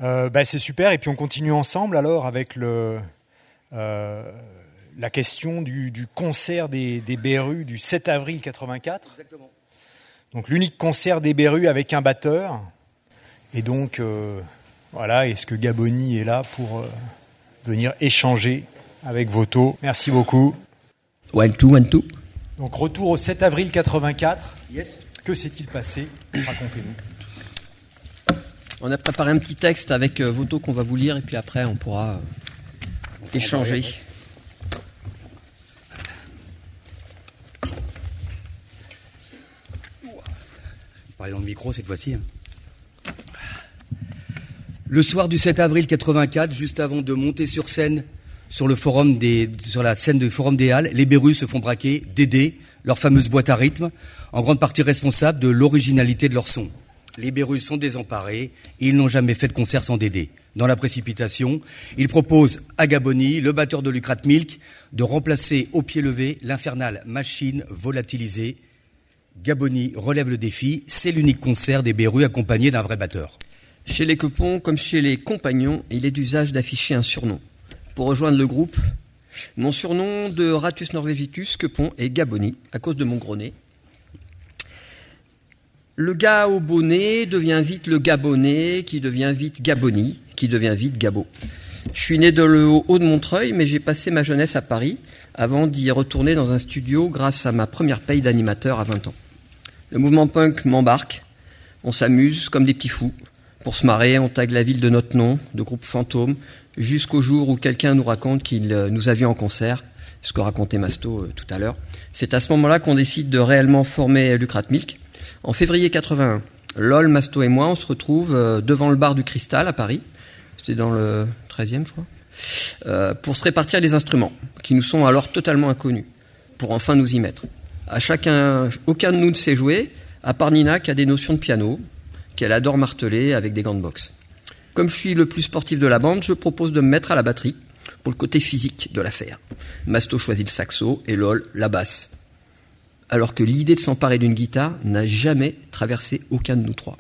C'est super, et puis on continue ensemble alors avec la question du concert des Berus du 7 avril 84. Exactement. Donc l'unique concert des Berus avec un batteur. Et donc voilà, est-ce que Gaboni est là pour venir échanger avec Voto? Merci beaucoup. 1, 2, 1, 2. Donc retour au 7 avril 84. Yes. Que s'est-il passé? Racontez-nous. On a préparé un petit texte avec Voto qu'on va vous lire et puis après on pourra échanger. Parlez dans le micro cette fois-ci. Le soir du 7 avril 84, juste avant de monter sur scène sur la scène du Forum des Halles, les Berus se font braquer d'aider leur fameuse boîte à rythme, en grande partie responsable de l'originalité de leur son. Les Berus sont désemparés et ils n'ont jamais fait de concert sans Dédé. Dans la précipitation, ils proposent à Gaboni, le batteur de Lucrat Milk, de remplacer au pied levé l'infernale machine volatilisée. Gaboni relève le défi, c'est l'unique concert des Berus accompagné d'un vrai batteur. Chez les Quepons, comme chez les compagnons, il est d'usage d'afficher un surnom. Pour rejoindre le groupe, mon surnom de Ratus Norvegitus, Quepon, est Gaboni, à cause de mon gros nez. Le gars au bonnet devient vite le Gabonais, qui devient vite Gaboni, qui devient vite Gabo. Je suis né dans le haut de Montreuil, mais j'ai passé ma jeunesse à Paris, avant d'y retourner dans un studio grâce à ma première paye d'animateur à 20 ans. Le mouvement punk m'embarque, on s'amuse comme des petits fous. Pour se marrer, on tague la ville de notre nom, de groupe fantôme, jusqu'au jour où quelqu'un nous raconte qu'il nous a vus en concert, ce que racontait Masto tout à l'heure. C'est à ce moment-là qu'on décide de réellement former Lucrat Milk. En février 81, Lol, Masto et moi, on se retrouve devant le bar du Cristal à Paris. C'était dans le 13e, je crois. Pour se répartir les instruments, qui nous sont alors totalement inconnus, pour enfin nous y mettre. Aucun de nous ne sait jouer, à part Nina qui a des notions de piano, qu'elle adore marteler avec des gants de boxe. Comme je suis le plus sportif de la bande, je propose de me mettre à la batterie, pour le côté physique de l'affaire. Masto choisit le saxo et Lol la basse. Alors que l'idée de s'emparer d'une guitare n'a jamais traversé aucun de nous trois.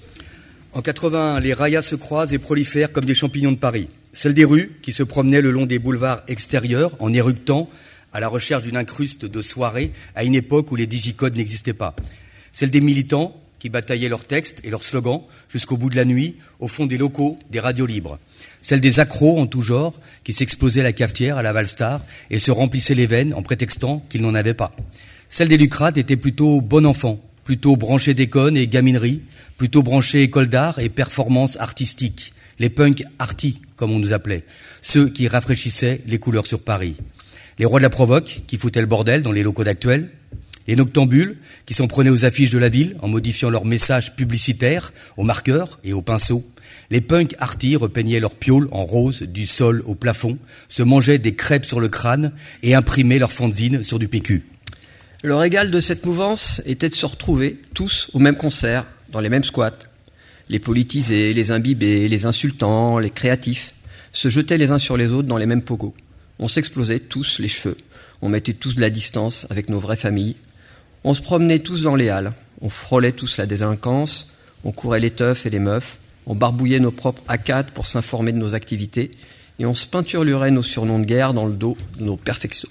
En 81, les rayas se croisent et prolifèrent comme des champignons de Paris. Celles des rues qui se promenaient le long des boulevards extérieurs en éructant à la recherche d'une incruste de soirée à une époque où les digicodes n'existaient pas. Celles des militants qui bataillaient leurs textes et leurs slogans jusqu'au bout de la nuit au fond des locaux des radios libres. Celles des accros en tout genre qui s'explosaient à la cafetière, à la Valstar et se remplissaient les veines en prétextant qu'ils n'en avaient pas. Celles des Lucrates étaient plutôt bon enfant, plutôt branchées déconnes et gaminerie, plutôt branchées école d'art et performance artistique. Les punks arty, comme on nous appelait, ceux qui rafraîchissaient les couleurs sur Paris. Les rois de la provoque, qui foutaient le bordel dans les locaux d'actuels. Les noctambules, qui s'en prenaient aux affiches de la ville en modifiant leurs messages publicitaires aux marqueurs et aux pinceaux. Les punks arty repeignaient leurs pioles en rose du sol au plafond, se mangeaient des crêpes sur le crâne et imprimaient leurs fanzines sur du PQ. Le régal de cette mouvance était de se retrouver tous au même concert, dans les mêmes squats. Les politisés, les imbibés, les insultants, les créatifs se jetaient les uns sur les autres dans les mêmes pogos. On s'explosait tous les cheveux. On mettait tous de la distance avec nos vraies familles. On se promenait tous dans les halles. On frôlait tous la délinquance. On courait les teufs et les meufs. On barbouillait nos propres A4 pour s'informer de nos activités. Et on se peinturlurait nos surnoms de guerre dans le dos de nos perfectos.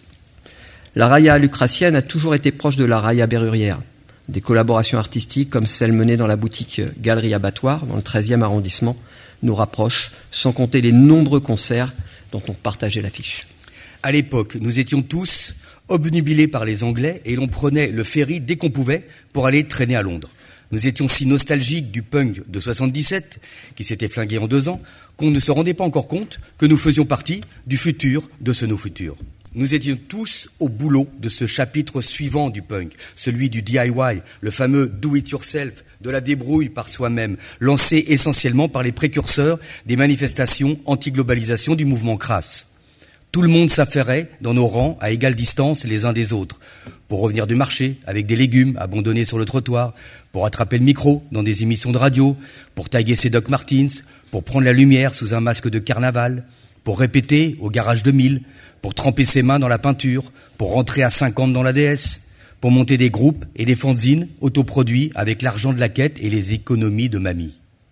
La raya lucratienne a toujours été proche de la raya berrurière. Des collaborations artistiques comme celle menée dans la boutique Galerie Abattoir, dans le 13e arrondissement, nous rapprochent, sans compter les nombreux concerts dont on partageait l'affiche. À l'époque, nous étions tous obnubilés par les Anglais et l'on prenait le ferry dès qu'on pouvait pour aller traîner à Londres. Nous étions si nostalgiques du punk de 77, qui s'était flingué en 2 ans, qu'on ne se rendait pas encore compte que nous faisions partie du futur de ce nos futurs. Nous étions tous au boulot de ce chapitre suivant du punk, celui du DIY, le fameux do-it-yourself, de la débrouille par soi-même, lancé essentiellement par les précurseurs des manifestations anti-globalisation du mouvement crasse. Tout le monde s'affairait dans nos rangs à égale distance les uns des autres, pour revenir du marché avec des légumes abandonnés sur le trottoir, pour attraper le micro dans des émissions de radio, pour taguer ses Doc Martens, pour prendre la lumière sous un masque de carnaval, pour répéter au garage 2000, pour tremper ses mains dans la peinture, pour rentrer à 50 dans la DS, pour monter des groupes et des fanzines autoproduits avec l'argent de la quête et les économies de mamie.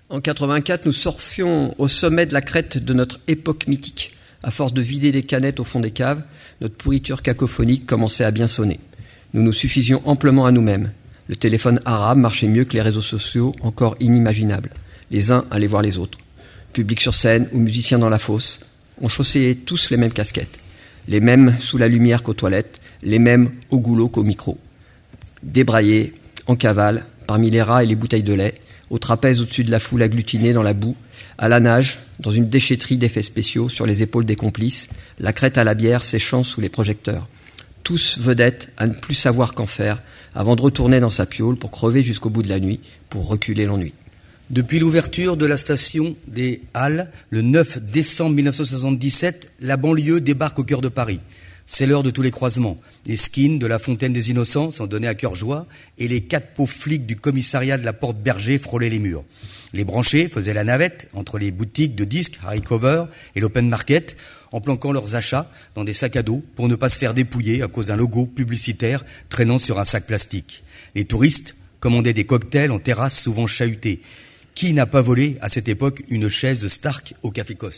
En 84, nous surfions au sommet de la crête de notre époque mythique. À force de vider les canettes au fond des caves, notre pourriture cacophonique commençait à bien sonner. Nous nous suffisions amplement à nous-mêmes. Le téléphone arabe marchait mieux que les réseaux sociaux encore inimaginables. Les uns allaient voir les autres. Public sur scène ou musiciens dans la fosse, on chaussait tous les mêmes casquettes. Les mêmes sous la lumière qu'aux toilettes, les mêmes au goulot qu'au micro. Débraillés, en cavale, parmi les rats et les bouteilles de lait, au trapèze au-dessus de la foule agglutinée dans la boue, à la nage, dans une déchetterie d'effets spéciaux sur les épaules des complices, la crête à la bière séchant sous les projecteurs. Tous vedettes à ne plus savoir qu'en faire, avant de retourner dans sa piaule pour crever jusqu'au bout de la nuit, pour reculer l'ennui. Depuis l'ouverture de la station des Halles, le 9 décembre 1977, la banlieue débarque au cœur de Paris. C'est l'heure de tous les croisements. Les skins de la Fontaine des Innocents sont donnés à cœur joie et les 4 pauvres flics du commissariat de la Porte Berger frôlaient les murs. Les branchés faisaient la navette entre les boutiques de disques, Harry Cover et l'Open Market en planquant leurs achats dans des sacs à dos pour ne pas se faire dépouiller à cause d'un logo publicitaire traînant sur un sac plastique. Les touristes commandaient des cocktails en terrasse souvent chahutés. Qui n'a pas volé à cette époque une chaise de Stark au Café Coste ?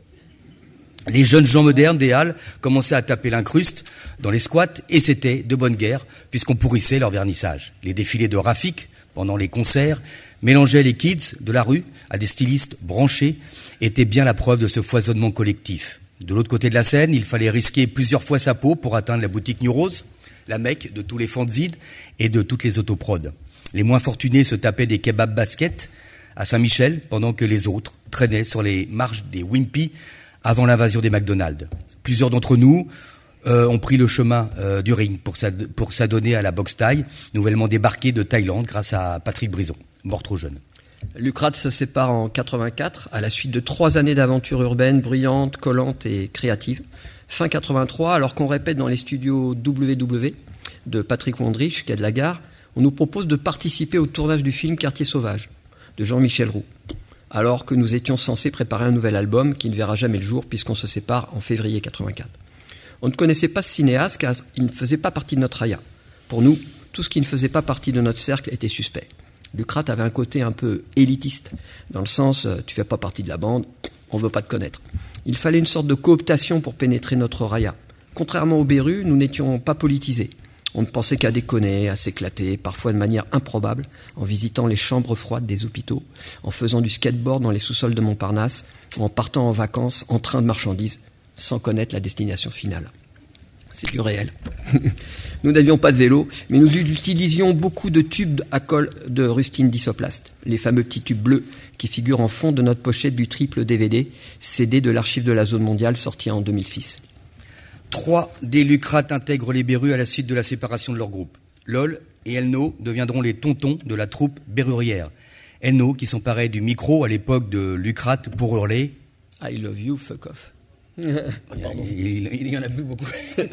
Les jeunes gens modernes des Halles commençaient à taper l'incruste dans les squats et c'était de bonne guerre puisqu'on pourrissait leur vernissage. Les défilés de Rafik pendant les concerts mélangeaient les kids de la rue à des stylistes branchés étaient bien la preuve de ce foisonnement collectif. De l'autre côté de la scène, il fallait risquer plusieurs fois sa peau pour atteindre la boutique New Rose, la mecque de tous les fanzines et de toutes les autoprods. Les moins fortunés se tapaient des kebabs baskets à Saint-Michel pendant que les autres traînaient sur les marches des Wimpy avant l'invasion des McDonald's. Plusieurs d'entre nous ont pris le chemin du ring pour s'adonner à la boxe thaï, nouvellement débarquée de Thaïlande grâce à Patrick Brison, mort trop jeune. Lucrate se sépare en 84 à la suite de 3 années d'aventures urbaines bruyantes, collantes et créatives. Fin 83, alors qu'on répète dans les studios WW de Patrick Wondrich, quai de la Gare, on nous propose de participer au tournage du film Quartier Sauvage de Jean-Michel Roux, alors que nous étions censés préparer un nouvel album qui ne verra jamais le jour puisqu'on se sépare en février 84. On ne connaissait pas ce cinéaste car il ne faisait pas partie de notre raya. Pour nous, tout ce qui ne faisait pas partie de notre cercle était suspect. Lucrate avait un côté un peu élitiste, dans le sens « tu fais pas partie de la bande, on veut pas te connaître ». Il fallait une sorte de cooptation pour pénétrer notre raya. Contrairement aux Berus, nous n'étions pas politisés. On ne pensait qu'à déconner, à s'éclater, parfois de manière improbable, en visitant les chambres froides des hôpitaux, en faisant du skateboard dans les sous-sols de Montparnasse, ou en partant en vacances en train de marchandises, sans connaître la destination finale. C'est du réel. Nous n'avions pas de vélo, mais nous utilisions beaucoup de tubes à colle de rustine d'Isoplast, les fameux petits tubes bleus qui figurent en fond de notre pochette du triple DVD, CD de l'archive de la zone mondiale sorti en 2006. 3 des Lucrates intègrent les Berus à la suite de la séparation de leur groupe. LOL et Elno deviendront les tontons de la troupe berrurière. Elno qui s'emparait du micro à l'époque de Lucrate pour hurler « I love you, fuck off ». Il y en a plus beaucoup.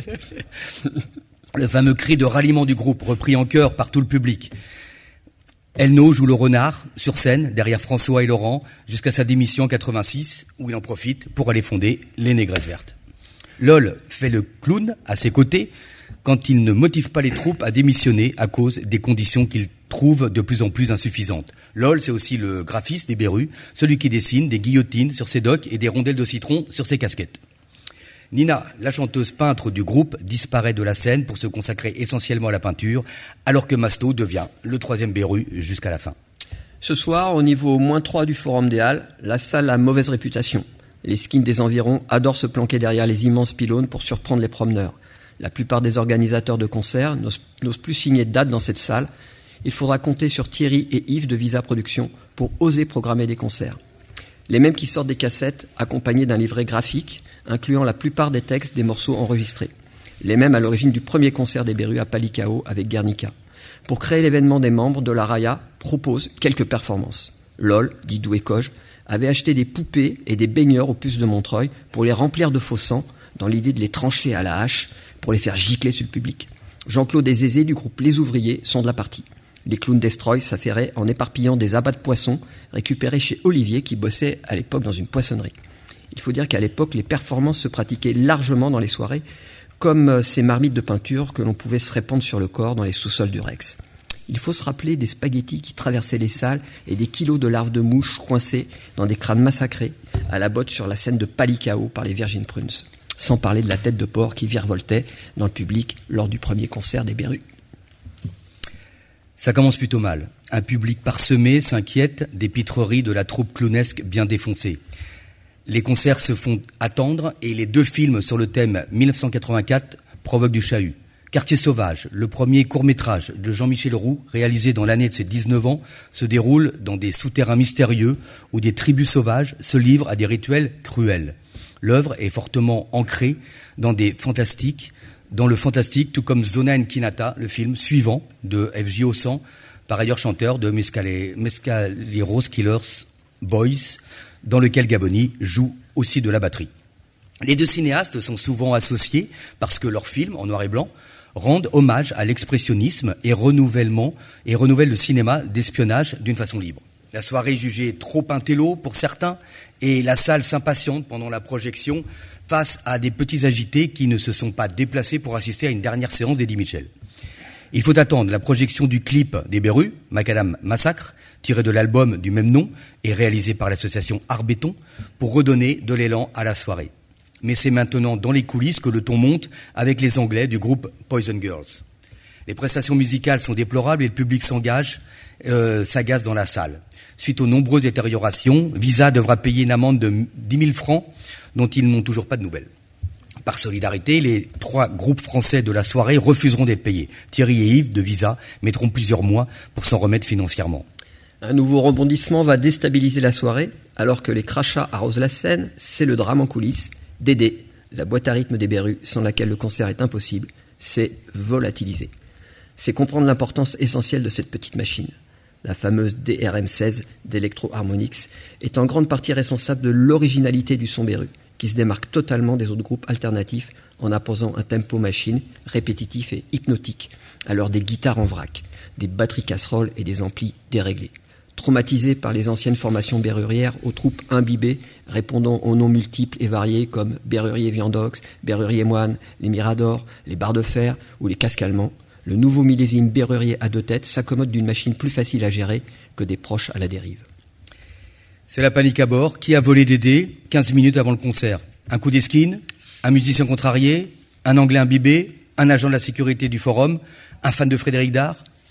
Le fameux cri de ralliement du groupe, repris en chœur par tout le public. Elno joue le renard sur scène, derrière François et Laurent, jusqu'à sa démission en 86, où il en profite pour aller fonder les Négresses Vertes. LOL fait le clown à ses côtés quand il ne motive pas les troupes à démissionner à cause des conditions qu'il trouve de plus en plus insuffisantes. LOL, c'est aussi le graphiste des Berus, celui qui dessine des guillotines sur ses docks et des rondelles de citron sur ses casquettes. Nina, la chanteuse peintre du groupe, disparaît de la scène pour se consacrer essentiellement à la peinture, alors que Masto devient le 3e Beru jusqu'à la fin. Ce soir, au niveau -3 du Forum des Halles, la salle a mauvaise réputation. Les skins des environs adorent se planquer derrière les immenses pylônes pour surprendre les promeneurs. La plupart des organisateurs de concerts n'osent plus signer de date dans cette salle. Il faudra compter sur Thierry et Yves de Visa Productions pour oser programmer des concerts. Les mêmes qui sortent des cassettes accompagnés d'un livret graphique incluant la plupart des textes des morceaux enregistrés. Les mêmes à l'origine du premier concert des Berus à Palikao avec Guernica. Pour créer l'événement, des membres de la Raya proposent quelques performances. LOL, Didou et Coge avaient acheté des poupées et des baigneurs aux puces de Montreuil pour les remplir de faux sang dans l'idée de les trancher à la hache pour les faire gicler sur le public. Jean-Claude et Zézé du groupe Les Ouvriers sont de la partie. Les clowns Destroy s'affairaient en éparpillant des abats de poissons récupérés chez Olivier qui bossait à l'époque dans une poissonnerie. Il faut dire qu'à l'époque, les performances se pratiquaient largement dans les soirées, comme ces marmites de peinture que l'on pouvait se répandre sur le corps dans les sous-sols du Rex. Il faut se rappeler des spaghettis qui traversaient les salles et des kilos de larves de mouches coincées dans des crânes massacrés à la botte sur la scène de Palikao par les Virgin Prunes. Sans parler de la tête de porc qui virevoltait dans le public lors du premier concert des Berus. Ça commence plutôt mal. Un public parsemé s'inquiète des pitreries de la troupe clownesque bien défoncée. Les concerts se font attendre et les 2 films sur le thème 1984 provoquent du chahut. Quartier sauvage, le premier court-métrage de Jean-Michel Roux, réalisé dans l'année de ses 19 ans, se déroule dans des souterrains mystérieux où des tribus sauvages se livrent à des rituels cruels. L'œuvre est fortement ancrée dans le fantastique, tout comme Zona Nkinata, le film suivant de F.J. Ossan, par ailleurs chanteur de Mescaleros Killers Boys, dans lequel Gaboni joue aussi de la batterie. Les 2 cinéastes sont souvent associés parce que leurs films, en noir et blanc, rendent hommage à l'expressionnisme et renouvellent le cinéma d'espionnage d'une façon libre. La soirée est jugée trop intello pour certains et la salle s'impatiente pendant la projection face à des petits agités qui ne se sont pas déplacés pour assister à une dernière séance d'Eddie Mitchell. Il faut attendre la projection du clip des Berus, Macadam Massacre, tiré de l'album du même nom et réalisé par l'association Art Béton, pour redonner de l'élan à la soirée. Mais c'est maintenant dans les coulisses que le ton monte avec les Anglais du groupe Poison Girls. Les prestations musicales sont déplorables et le public s'agace dans la salle. Suite aux nombreuses détériorations, Visa devra payer une amende de 10 000 francs dont ils n'ont toujours pas de nouvelles. Par solidarité, les 3 groupes français de la soirée refuseront d'être payés. Thierry et Yves de Visa mettront plusieurs mois pour s'en remettre financièrement. Un nouveau rebondissement va déstabiliser la soirée, alors que les crachats arrosent la scène, c'est le drame en coulisses. Dédé, la boîte à rythme des Berus, sans laquelle le concert est impossible, c'est volatiliser. C'est comprendre l'importance essentielle de cette petite machine. La fameuse DRM-16 d'Electro Harmonix est en grande partie responsable de l'originalité du son Beru, qui se démarque totalement des autres groupes alternatifs en apposant un tempo machine répétitif et hypnotique, à l'heure des guitares en vrac, des batteries casseroles et des amplis déréglés. Traumatisés par les anciennes formations berrurières aux troupes imbibées, répondant aux noms multiples et variés comme Berrurier Viandox, Berrurier Moine, les Miradors, les Barres de Fer ou les Casques Allemands, le nouveau millésime Berrurier à 2 têtes s'accommode d'une machine plus facile à gérer que des proches à la dérive. C'est la panique à bord. Qui a volé Dédé 15 minutes avant le concert? Un coup d'esquine, un musicien contrarié, un Anglais imbibé, un agent de la sécurité du forum, un fan de Frédéric Dard,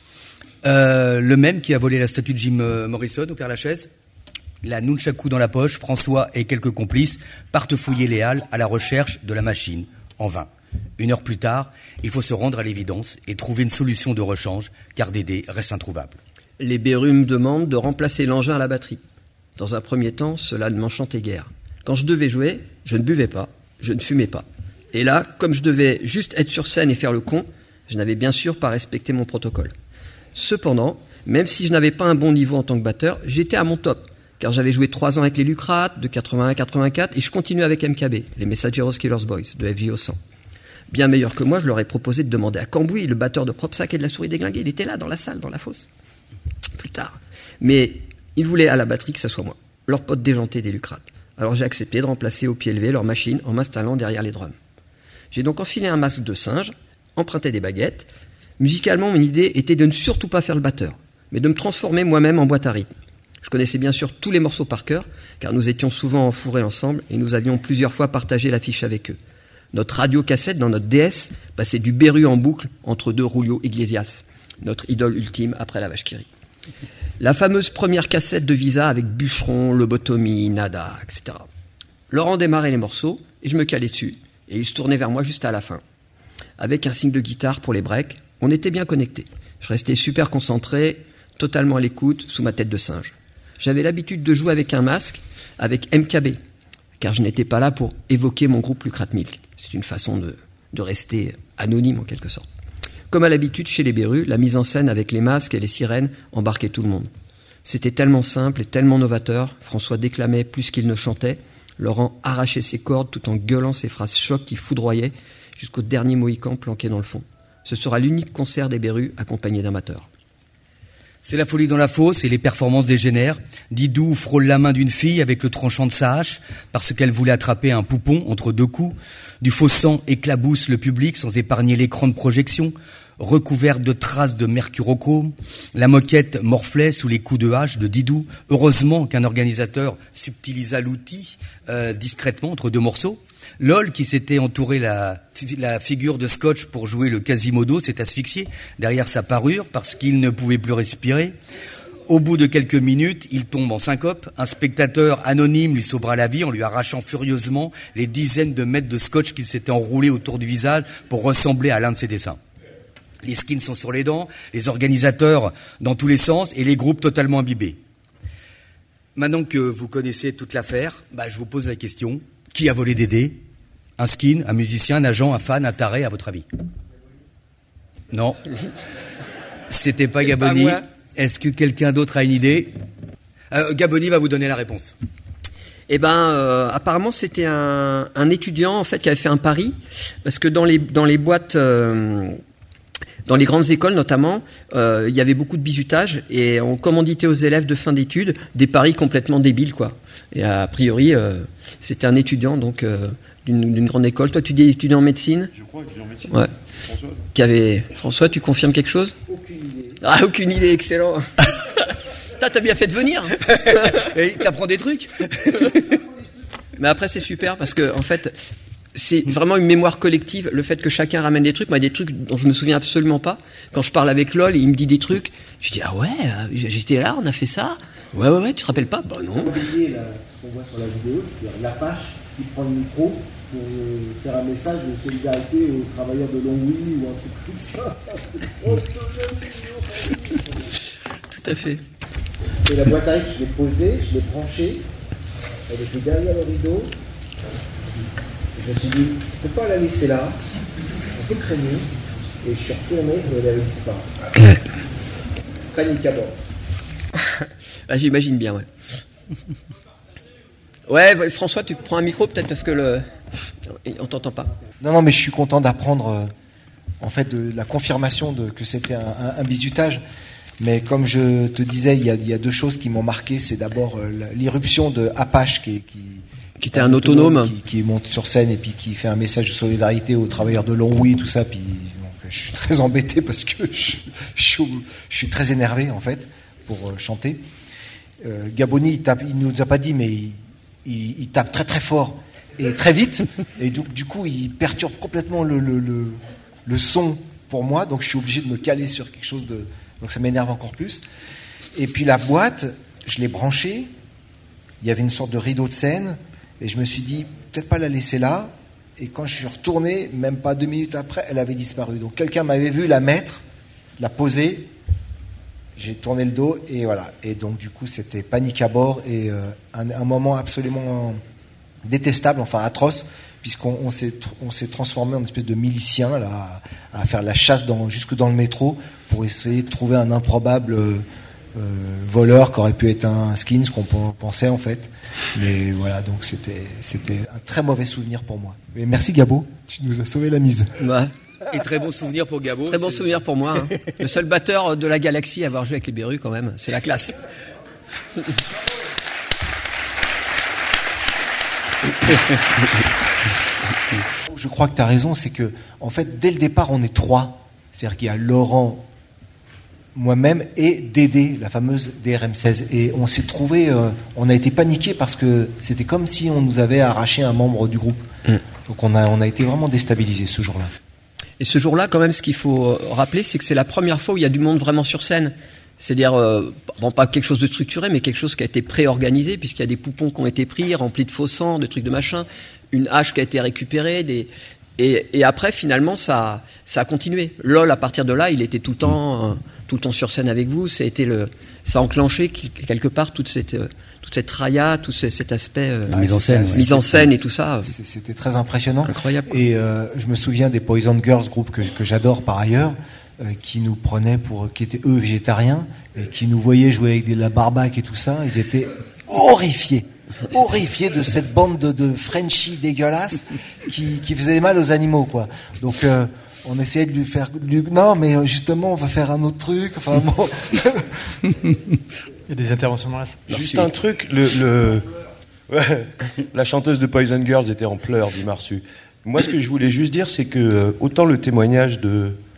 le même qui a volé la statue de Jim Morrison au Père-Lachaise. La nunchaku dans la poche, François et quelques complices partent fouiller les halles à la recherche de la machine, en vain. 1 heure plus tard, il faut se rendre à l'évidence et trouver une solution de rechange, car Dédé reste introuvable. Les Berus me demandent de remplacer l'engin à la batterie. Dans un premier temps, cela ne m'enchantait guère. Quand je devais jouer, je ne buvais pas, je ne fumais pas. Et là, comme je devais juste être sur scène et faire le con, je n'avais bien sûr pas respecté mon protocole. Cependant, même si je n'avais pas un bon niveau en tant que batteur, j'étais à mon top, car j'avais joué 3 ans avec les Lucrates, de 81 à 84, et je continuais avec MKB, les Messageros Killers Boys, de F.J. Ossan. Bien meilleur que moi, je leur ai proposé de demander à Cambouis, le batteur de Propsac et de la Souris Déglinguée. Il était là, dans la salle, dans la fosse. Plus tard. Mais ils voulaient à la batterie que ça soit moi, leur pote déjanté des Lucrates. Alors j'ai accepté de remplacer au pied levé leur machine en m'installant derrière les drums. J'ai donc enfilé un masque de singe, emprunté des baguettes. Musicalement, mon idée était de ne surtout pas faire le batteur, mais de me transformer moi-même en boîte à rythme. Je connaissais bien sûr tous les morceaux par cœur, car nous étions souvent enfourrés ensemble et nous avions plusieurs fois partagé l'affiche avec eux. Notre radio-cassette dans notre DS passait du Beru en boucle entre 2 Julio Iglesias, notre idole ultime après la vache qui rit. La fameuse première cassette de Visa avec Bûcheron, Lobotomie, Nada, etc. Laurent démarrait les morceaux et je me calais dessus et il se tournait vers moi juste à la fin. Avec un signe de guitare pour les breaks, on était bien connectés. Je restais super concentré, totalement à l'écoute, sous ma tête de singe. J'avais l'habitude de jouer avec un masque, avec MKB, car je n'étais pas là pour évoquer mon groupe Lucrat Milk. C'est une façon de rester anonyme en quelque sorte. Comme à l'habitude chez les Berus, la mise en scène avec les masques et les sirènes embarquait tout le monde. C'était tellement simple et tellement novateur. François déclamait plus qu'il ne chantait. Laurent arrachait ses cordes tout en gueulant ses phrases chocs qui foudroyaient jusqu'au dernier mohican planqué dans le fond. Ce sera l'unique concert des Berus accompagné d'amateurs. C'est la folie dans la fosse et les performances dégénèrent. Didou frôle la main d'une fille avec le tranchant de sa hache parce qu'elle voulait attraper un poupon entre 2 coups. Du faux sang éclabousse le public sans épargner l'écran de projection. recouverte de traces de mercurochrome. La moquette morflait sous les coups de hache de Didou. Heureusement qu'un organisateur subtilisa l'outil discrètement entre deux morceaux. LOL, qui s'était entouré la figure de scotch pour jouer le Quasimodo, s'est asphyxié derrière sa parure parce qu'il ne pouvait plus respirer. Au bout de quelques minutes, il tombe en syncope. Un spectateur anonyme lui sauvera la vie en lui arrachant furieusement les dizaines de mètres de scotch qu'il s'était enroulé autour du visage pour ressembler à l'un de ses dessins. Les skins sont sur les dents, les organisateurs dans tous les sens et les groupes totalement imbibés. Maintenant que vous connaissez toute l'affaire, je vous pose la question. Qui a volé des dés ? Un skin, un musicien, un agent, un fan, un taré, à votre avis ? Non. C'était pas Gaboni. Pas moi. Est-ce que quelqu'un d'autre a une idée ? Gaboni va vous donner la réponse. Apparemment c'était un étudiant en fait qui avait fait un pari, parce que dans les boîtes, dans les grandes écoles notamment, il y avait beaucoup de bizutage et on commanditait aux élèves de fin d'études des paris complètement débiles quoi. Et a priori c'était un étudiant donc d'une grande école. Toi tu dis étudiant en médecine ? Je crois, étudiant en médecine. Ouais. François ? François, tu confirmes quelque chose ? Aucune idée. Ah, aucune idée, excellent. T'as bien fait de venir. Et t'apprends des trucs ? Mais après c'est super parce que en fait c'est vraiment une mémoire collective, le fait que chacun ramène des trucs. Moi, des trucs dont je me souviens absolument pas. Quand je parle avec LOL, il me dit des trucs. Je dis ah ouais, j'étais là, on a fait ça. Ouais, tu te rappelles pas ? Bah non. Oubliez ce qu'on voit sur la vidéo, c'est-à-dire l'Apache qui prend le micro pour faire un message de solidarité aux travailleurs de Longwy ou un truc comme ça. Tout à fait. Et la boîte à rythme, je l'ai posée, je l'ai branchée. Elle était derrière le rideau. Je me suis dit, je ne peux pas la laisser là, un peu craigneuse. Et je suis retourné et elle avait disparu. Ouais. Fanny Cabot. Ah, j'imagine bien, ouais. Ouais, François, tu prends un micro peut-être parce que on t'entend pas. Non, mais je suis content d'apprendre en fait de la confirmation que c'était un bizutage. Mais comme je te disais, il y a deux choses qui m'ont marqué. C'est d'abord l'irruption de Apache qui était un autonome qui monte sur scène et puis qui fait un message de solidarité aux travailleurs de Longwy, tout ça. Puis donc, je suis très embêté parce que je suis très énervé en fait pour chanter. Gaboni, il nous a pas dit, mais il tape très très fort et très vite, et du coup il perturbe complètement le son pour moi, donc je suis obligé de me caler sur quelque chose donc ça m'énerve encore plus. Et puis la boîte, je l'ai branchée, il y avait une sorte de rideau de scène, et je me suis dit peut-être pas la laisser là, et quand je suis retourné, même pas 2 minutes après, elle avait disparu. Donc quelqu'un m'avait vu la mettre, la poser. J'ai tourné le dos et voilà. Et donc du coup c'était panique à bord et un moment absolument détestable, enfin atroce, puisqu'on s'est transformé en espèce de milicien là, à faire la chasse jusque dans le métro pour essayer de trouver un improbable voleur qui aurait pu être un skin, ce qu'on pensait en fait. Mais voilà, donc c'était un très mauvais souvenir pour moi. Et merci Gabo, tu nous as sauvé la mise. Ouais. Et très bon souvenir pour Gabo. Très bon souvenir pour moi. Hein. Le seul batteur de la galaxie à avoir joué avec les Berus, quand même. C'est la classe. Je crois que tu as raison, c'est que, en fait, dès le départ, on est 3. C'est-à-dire qu'il y a Laurent, moi-même et Dédé, la fameuse DRM16. Et on s'est trouvé, on a été paniqués parce que c'était comme si on nous avait arraché un membre du groupe. Donc on a été vraiment déstabilisés ce jour-là. Et ce jour-là, quand même, ce qu'il faut rappeler, c'est que c'est la première fois où il y a du monde vraiment sur scène. C'est-à-dire, pas quelque chose de structuré, mais quelque chose qui a été pré-organisé, puisqu'il y a des poupons qui ont été pris, remplis de faux sang, des trucs de machin, une hache qui a été récupérée, et après, finalement, ça a continué. LOL, à partir de là, il était tout le temps sur scène avec vous. Ça a enclenché quelque part toute cette raya, tout cet aspect mise en scène et tout ça. C'était très impressionnant. Incroyable. Et je me souviens des Poison Girls, groupe que j'adore par ailleurs, qui nous prenaient qui étaient eux végétariens et qui nous voyaient jouer avec de la barbaque et tout ça. Ils étaient horrifiés de cette bande de Frenchies dégueulasses qui faisaient mal aux animaux, quoi. Donc on essayait de lui faire non, mais justement on va faire un autre truc. Enfin bon. Il y a des interventions dans la salle. Juste un truc, la chanteuse de Poison Girls était en pleurs, dit Marsu. Moi, ce que je voulais juste dire, c'est que autant le témoignage de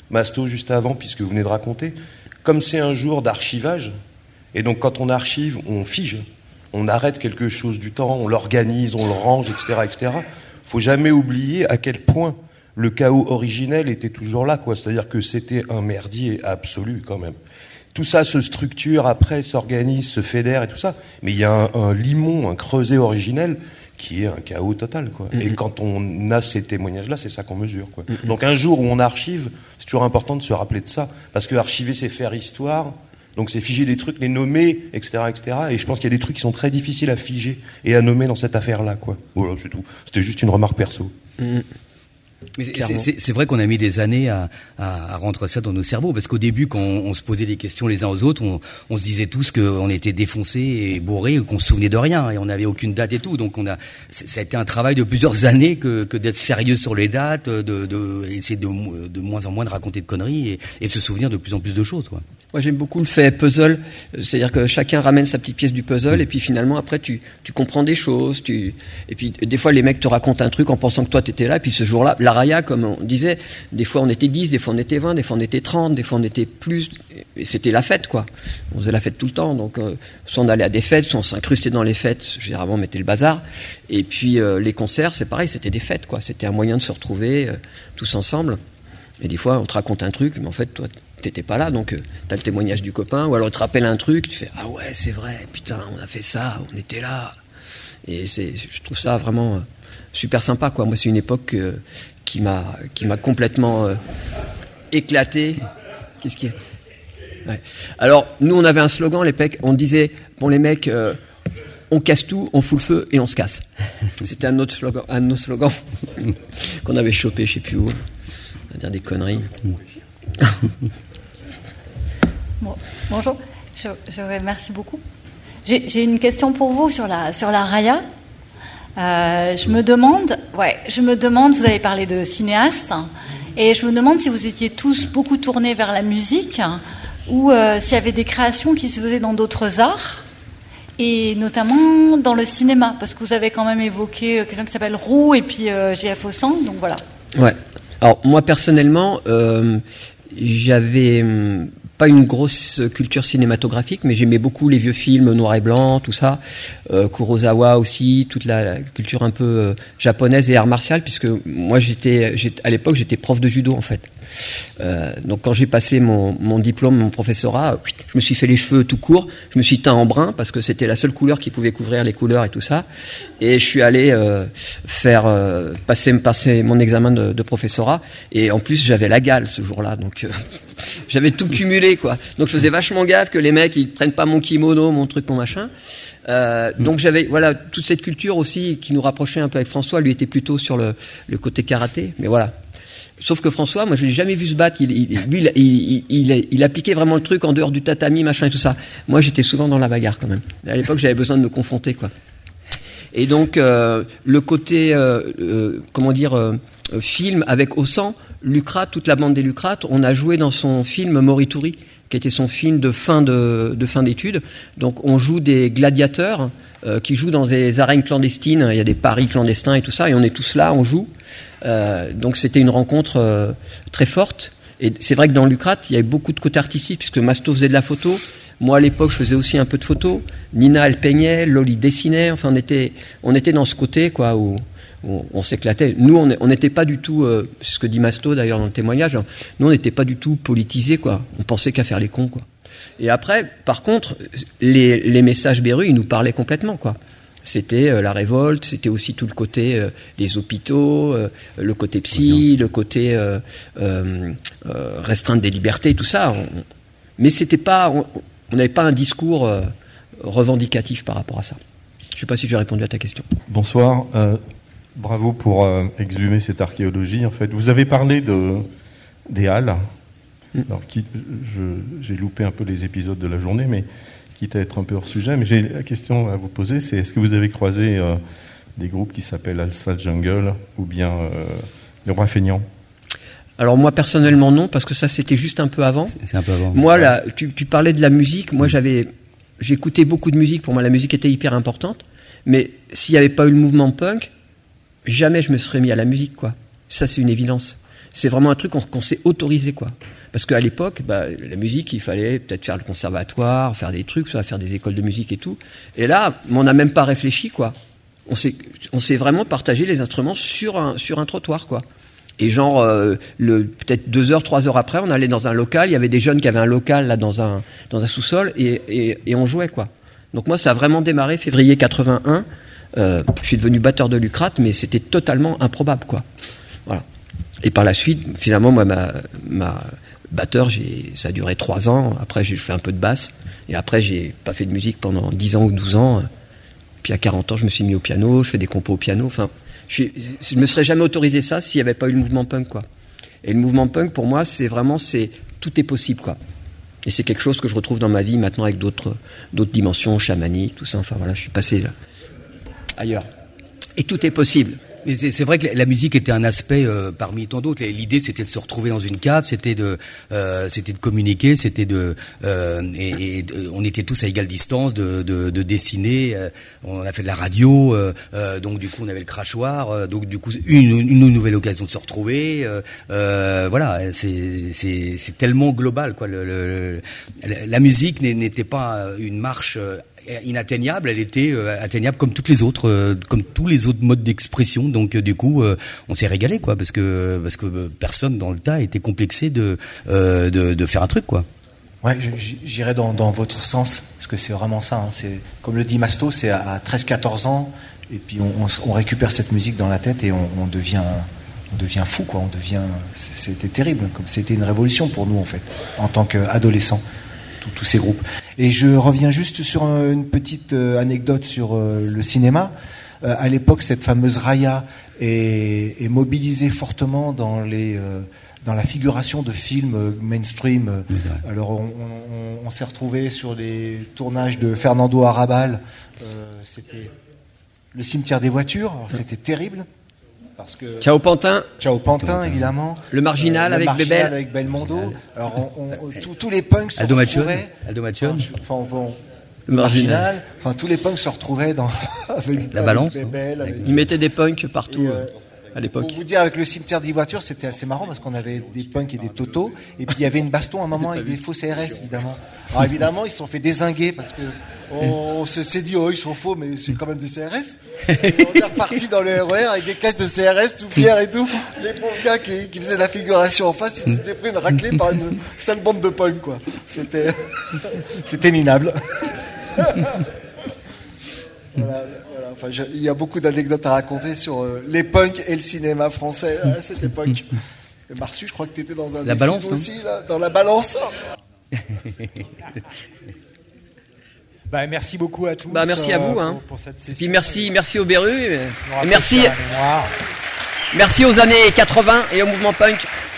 Masto juste avant, puisque vous venez de raconter, comme c'est un jour d'archivage, et donc quand on archive, on fige, on arrête quelque chose du temps, on l'organise, on le range, etc., etc. Faut jamais oublier à quel point le chaos originel était toujours là, quoi. C'est-à-dire que c'était un merdier absolu, quand même. Tout ça se structure après, s'organise, se fédère et tout ça. Mais il y a un limon, un creuset originel qui est un chaos total, quoi. Et quand on a ces témoignages-là, c'est ça qu'on mesure, quoi. Donc un jour où on archive, c'est toujours important de se rappeler de ça. Parce que archiver, c'est faire histoire. Donc c'est figer des trucs, les nommer, etc., etc. Et je pense qu'il y a des trucs qui sont très difficiles à figer et à nommer dans cette affaire-là, quoi. Voilà, c'est tout. C'était juste une remarque perso. Mais c'est vrai qu'on a mis des années à rentrer ça dans nos cerveaux, parce qu'au début, quand on se posait des questions les uns aux autres, on se disait tous qu'on était défoncés et bourrés, qu'on se souvenait de rien, et on n'avait aucune date et tout. Donc ça a été un travail de plusieurs années que d'être sérieux sur les dates, essayer de moins en moins de raconter de conneries et se souvenir de plus en plus de choses, quoi. Moi, j'aime beaucoup le fait puzzle, c'est-à-dire que chacun ramène sa petite pièce du puzzle, et puis finalement, après, tu comprends des choses, et puis des fois, les mecs te racontent un truc en pensant que toi, t'étais là, et puis ce jour-là, la raya, comme on disait, des fois, on était 10, des fois, on était 20, des fois, on était 30, des fois, on était plus, et c'était la fête, quoi. On faisait la fête tout le temps, donc, soit on allait à des fêtes, soit on s'incrustait dans les fêtes, généralement, on mettait le bazar, et puis, les concerts, c'est pareil, c'était des fêtes, quoi. C'était un moyen de se retrouver, tous ensemble, et des fois, on te raconte un truc, mais en fait, toi, t'étais pas là, donc t'as le témoignage du copain, ou alors il te rappelle un truc, tu fais ah ouais c'est vrai, putain on a fait ça, on était là, et je trouve ça vraiment super sympa, quoi. Moi c'est une époque qui m'a complètement éclaté. Qu'est-ce qu'il y a? Ouais. Alors nous on avait un slogan, les mecs, on disait bon les mecs on casse tout, on fout le feu et on se casse. C'était un de nos slogans qu'on avait chopé je sais plus où, on va dire des conneries. Bon, bonjour, merci beaucoup. J'ai une question pour vous sur la raya. Je me demande, vous avez parlé de cinéastes, et je me demande si vous étiez tous beaucoup tournés vers la musique, ou s'il y avait des créations qui se faisaient dans d'autres arts, et notamment dans le cinéma, parce que vous avez quand même évoqué quelqu'un qui s'appelle Roux, et puis J.F. Ossan, donc voilà. Ouais. Alors moi personnellement, j'avais pas une grosse culture cinématographique, mais j'aimais beaucoup les vieux films noir et blanc, tout ça, Kurosawa aussi, toute la culture un peu japonaise et art martial, puisque moi à l'époque j'étais prof de judo en fait. Donc quand j'ai passé mon diplôme, mon professorat, je me suis fait les cheveux tout court, je me suis teint en brun parce que c'était la seule couleur qui pouvait couvrir les couleurs et tout ça, et je suis allé passer mon examen de professorat, et en plus j'avais la gale ce jour-là, donc j'avais tout cumulé, quoi. Donc je faisais vachement gaffe que les mecs ils prennent pas mon kimono, mon truc, mon machin. Donc j'avais toute cette culture aussi qui nous rapprochait un peu avec François. Lui était plutôt sur le côté karaté, mais voilà. Sauf que François, moi je l'ai jamais vu se battre. Il appliquait vraiment le truc en dehors du tatami, machin et tout ça. Moi j'étais souvent dans la bagarre quand même. À l'époque j'avais besoin de me confronter, quoi. Et donc le côté film avec Ossan, Lucrate, toute la bande des Lucrates, on a joué dans son film Morituri, qui était son film de fin d'études. Donc on joue des gladiateurs qui jouent dans des arènes clandestines, il y a des paris clandestins et tout ça, et on est tous là, on joue. Donc c'était une rencontre très forte. Et c'est vrai que dans Lucrate, il y avait beaucoup de côté artistique, puisque Masto faisait de la photo. Moi, à l'époque, je faisais aussi un peu de photo. Nina, elle peignait, Loli dessinait. Enfin, on était dans ce côté, quoi, où on s'éclatait. Nous, on n'était pas du tout, c'est ce que dit Masto d'ailleurs dans le témoignage, nous, on n'était pas du tout politisés, quoi. On pensait qu'à faire les cons, quoi. Et après, par contre, les messages Beru, ils nous parlaient complètement, quoi. C'était la révolte, c'était aussi tout le côté des hôpitaux, le côté psy, le côté restreinte des libertés, tout ça. Mais c'était pas, on n'avait pas un discours revendicatif par rapport à ça. Je ne sais pas si j'ai répondu à ta question. Bonsoir. Bravo pour exhumer cette archéologie. En fait, vous avez parlé des Halles. Alors, j'ai loupé un peu les épisodes de la journée, mais quitte à être un peu hors sujet, mais j'ai la question à vous poser, c'est est-ce que vous avez croisé des groupes qui s'appellent Asphalt Jungle ou bien Les Rois Feignants? Alors moi personnellement non, parce que ça c'était juste un peu avant. C'est un peu avant. Moi là, tu parlais de la musique, moi j'écoutais beaucoup de musique, pour moi la musique était hyper importante, mais s'il n'y avait pas eu le mouvement punk, jamais je me serais mis à la musique, quoi. Ça c'est une évidence. c'est vraiment un truc qu'on s'est autorisé, quoi. Parce qu'à l'époque, la musique, il fallait peut-être faire le conservatoire, faire des trucs, soit faire des écoles de musique et tout. Et là, on n'a même pas réfléchi, quoi. On s'est vraiment partagé les instruments sur un trottoir, quoi. Et genre, peut-être 2 heures, 3 heures après, on allait dans un local. Il y avait des jeunes qui avaient un local là dans un sous-sol et on jouait, quoi. Donc moi, ça a vraiment démarré février 81. Je suis devenu batteur de Lucrate, mais c'était totalement improbable, quoi. Voilà. Et par la suite, finalement, moi, ma batteur, ça a duré 3 ans. Après, j'ai fait un peu de basse. Et après, j'ai pas fait de musique pendant 10 ans ou 12 ans. Puis à 40 ans, je me suis mis au piano. Je fais des compos au piano. Enfin, je me serais jamais autorisé ça s'il n'y avait pas eu le mouvement punk, quoi. Et le mouvement punk, pour moi, tout est possible, quoi. Et c'est quelque chose que je retrouve dans ma vie maintenant avec d'autres dimensions chamaniques, tout ça. Enfin voilà, je suis passé là, ailleurs. Et tout est possible. Mais c'est vrai que la musique était un aspect parmi tant d'autres. L'idée, c'était de se retrouver dans une cave, c'était de communiquer, c'était on était tous à égale distance, de dessiner. On a fait de la radio, donc du coup, on avait le crachoir. Donc du coup, une nouvelle occasion de se retrouver. Voilà, c'est tellement global, quoi. La musique n'était pas une marche inatteignable, elle était atteignable comme toutes les autres, comme tous les autres modes d'expression. Donc du coup, on s'est régalé, quoi, parce que personne dans le tas était complexé de faire un truc, quoi. Ouais, j'irais dans votre sens, parce que c'est vraiment ça. Hein. C'est comme le dit Masto, c'est à 13-14 ans, et puis on récupère cette musique dans la tête et on devient fou, quoi. C'était terrible, comme c'était une révolution pour nous, en fait, en tant qu'adolescents. Tous ces groupes. Et je reviens juste sur une petite anecdote sur le cinéma. À l'époque, cette fameuse Raya est mobilisée fortement dans la figuration de films mainstream. Alors, on s'est retrouvé sur les tournages de Fernando Arrabal. C'était Le cimetière des voitures. Alors, c'était terrible. Parce que Ciao Pantin, évidemment. Le Marginal avec Bébel. Avec Belmondo. Alors tous les punks se retrouvaient. Aldo Macione. Le Marginal. Enfin, tous les punks se retrouvaient avec la balance. Bébel, Ils mettaient des punks partout à l'époque. Pour vous dire, avec le cimetière des voitures, c'était assez marrant parce qu'on avait des punks et des totos. Et puis il y avait une baston à un moment avec des faux CRS, évidemment. Alors évidemment, ils se sont fait dézinguer parce que on s'est dit, oh, ils sont faux, mais c'est quand même des CRS. Et on est reparti dans le RER avec des caisses de CRS tout fiers et tout. Les pauvres gars qui faisaient la figuration en face, ils s'étaient pris une raclée par une sale bande de punks, quoi. C'était minable. Voilà. Enfin, il y a beaucoup d'anecdotes à raconter sur les punks et le cinéma français à cette époque. Marsu, je crois que tu étais dans un la balance aussi, là, dans la balance. Merci beaucoup à tous. Merci à vous, pour cette session. Et puis merci au Beru. Merci aux années 80 et au mouvement punk.